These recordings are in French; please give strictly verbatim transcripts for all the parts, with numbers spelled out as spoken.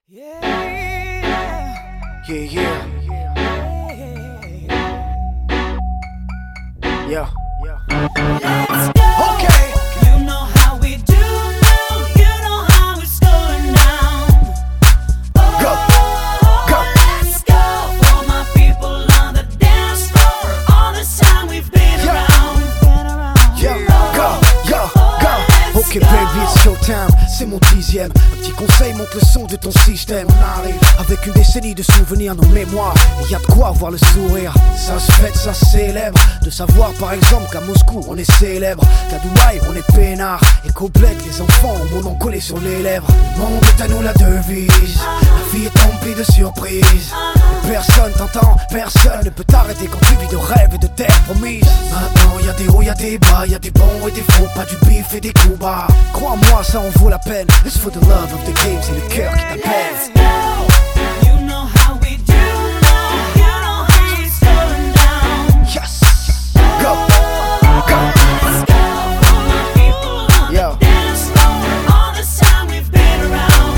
Yeah, yeah, yeah, yeah. Let's go. Okay. You know how we do now. You know how it's going down. Oh, Go, go. let's go. For my people on the dance floor. All this time we've been Yeah. around. Been around. Yeah, go, yo, go. Ok baby, it's showtime, c'est mon dixième. Un petit conseil, monte le son de ton système. On arrive avec une décennie de souvenirs, nos mémoires. Et y a de quoi avoir le sourire. Ça se fête, ça se célèbre. De savoir par exemple qu'à Moscou on est célèbre, qu'à Dubaï on est peinard, et qu'au bled les enfants ont mon nom collé sur les lèvres. Le monde est à nous la devise. La vie est emplie de surprises. Et personne t'entend, personne ne peut t'arrêter quand tu vis de rêves et de terres promises. Maintenant y'a des hauts, y'a des bas, y'a des bons et des faux, pas du bif et des coups bas. Crois-moi, ça en vaut la peine. It's for the love of the game, c'est le cœur qui Let's t'appelle. go. You know how we do now. You know how it's going down. Yes, go, go. Let's go. For my people on Yo. the dance floor. All this time we've been around.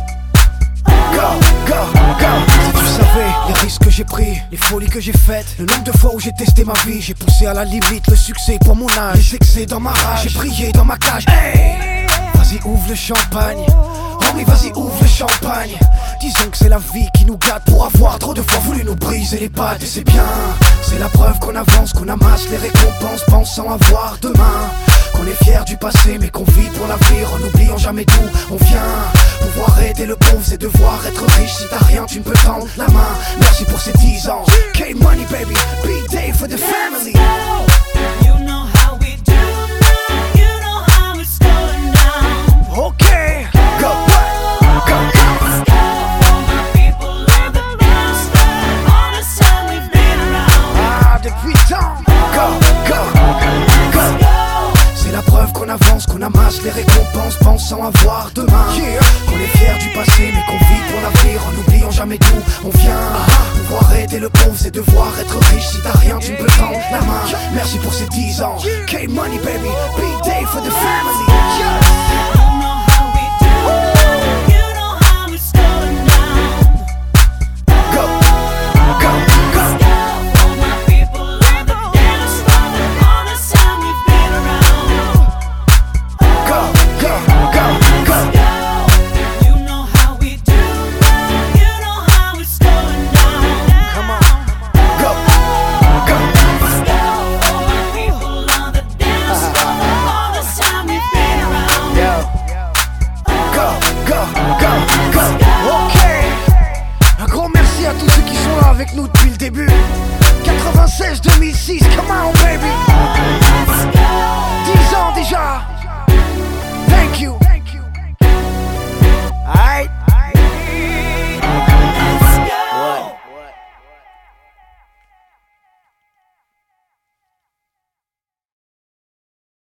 Go, go, go. Si tu savais les risques que j'ai pris, les folies que j'ai faites, le nombre de fois où j'ai testé ma vie, j'ai poussé à la limite le succès pour mon âge. Les excès dans ma rage, j'ai brillé dans ma cage. Hey, vas-y ouvre le champagne. Homie, vas-y ouvre le champagne. Disons que c'est la vie qui nous gâte pour avoir trop de fois voulu nous briser les pattes. Et c'est bien, c'est la preuve qu'on avance, qu'on amasse les récompenses pensant avoir demain. Qu'on est fier du passé mais qu'on vit pour l'avenir en n'oubliant jamais d'où on vient. Pouvoir aider le pauvre c'est devoir être riche. Si t'as rien tu ne peux tendre la main. Merci pour ces dix ans. K-Money baby, B-Day for the family. You know how we do now. You know how it's going down. Ok, go, go, go. Let's go. For my people on the dance floor. All this time we've been around. Ah, depuis tant. Go, go, go. Let's go. C'est la preuve qu'on avance, qu'on amasse les récompenses pensant avoir demain. Qu'on est fier du passé mais qu'on vit pour l'avenir en n'oubliant jamais d'où on vient. Pouvoir aider le pauvre c'est devoir être riche. Si t'as rien tu ne peux tendre la main. Merci pour ces dix ans. K-Money baby, B-Day for the family. You know how we do now. You know how it's going down. Go, go, go. Let's go. For my people on the dance floor. All this time we've been around. Go, go, go, go. Let's go. You know how we do now. You know how it's going down. Come on. Go, go. Let's go. For my people on the dance floor. All this time we've been around. Yo. Go, go, go, go. Ok. Un grand merci à tous ceux qui sont là avec nous depuis le début. quatre-vingt-seize deux mille six, come on baby.